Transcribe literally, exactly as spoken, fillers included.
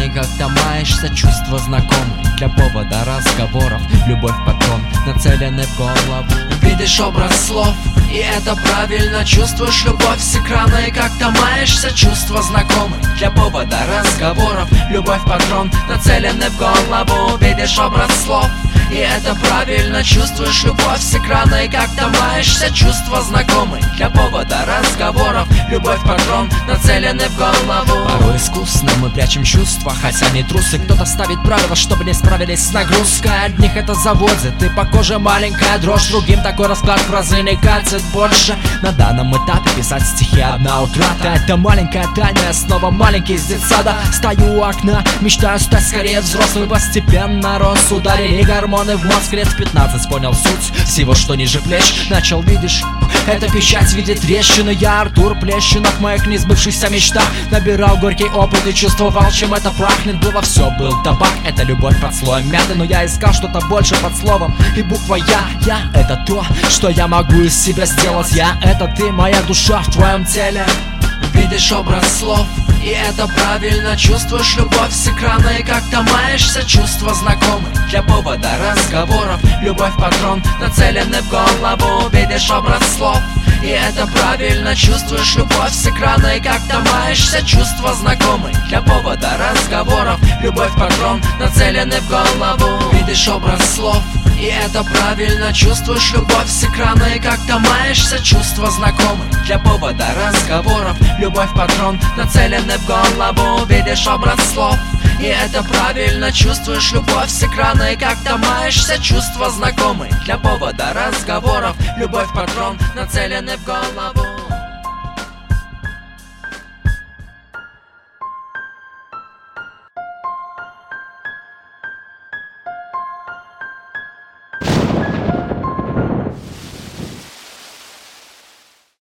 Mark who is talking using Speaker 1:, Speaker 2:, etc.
Speaker 1: экраны, как-то маешься, чувства знакомы для повода разговоров. Любовь патрон, нацеленный в голову. Видишь образ слов, и это правильно. Чувствуешь любовь с экрана и как-то маешься, чувства знакомы для повода разговоров. Любовь патрон, нацеленный в голову. Видишь образ слов, и это правильно. Чувствуешь любовь с экрана и как-то маешься, чувства знакомы для повода разговоров. Любовь патрон, нацеленный в голову. Порой искусно мы прячем чувства, хотя не трусы. Кто-то ставит правила, чтобы не справились с нагрузкой. Одних это заводит, и по коже маленькая дрожь. Другим такой расклад фразы не катит больше. На данном этапе писать стихи одна утрата. Это маленькая тайна, я снова маленький из детсада. Стою у окна, мечтаю стать скорее взрослым. Постепенно рос, ударили гормоны в мозг. Лет в пятнадцать понял суть всего, что ниже плеч. Начал, видишь, эта печать видит трещины. Я Артур Плещинов в моих несбывшихся мечтах. Набирал горький опыт и чувствовал, чем это пахнет. Было все, был табак, это любовь под слоем мяты. Но я искал что-то больше под словом, и буква Я. Я — это то, что я могу из себя сделать. Я — это ты, моя душа в твоем теле. Видишь образ слов, и это правильно. Чувствуешь любовь с экрана и как-то маешься, чувства знакомы для повода разговоров. Любовь патрон, нацеленный в голову. Видишь образ слов, и это правильно. Чувствуешь любовь с экрана и как-то маешься, чувства знакомы для повода разговоров. Любовь патрон, нацеленный в голову. Видишь образ слов, и это правильно. Чувствуешь любовь с экрана и как-то маешься, чувства знакомы для повода разговоров. Любовь патрон, нацеленный в голову. Видишь образ слов, и это правильно. Чувствуешь любовь с экрана и как-то маешься, чувства знакомы для повода разговоров. Любовь патрон, нацеленный в голову.